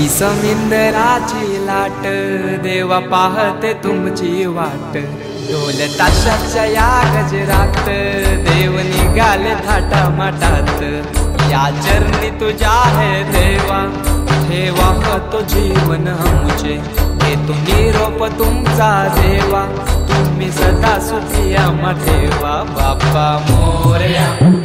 समिंदराची लाट देवा पाहते तुमची वाट। ढोल ताशाच्या या गजरात देव निघाले थाटामाटात। या चरणी तुझ्या है देवा ठेवा तो जीवन आमुचे। घेतो निरोप तुमचा देवा तुम्ही सदा सुखी आम्हा ठेवा। बाप्पा मोरया।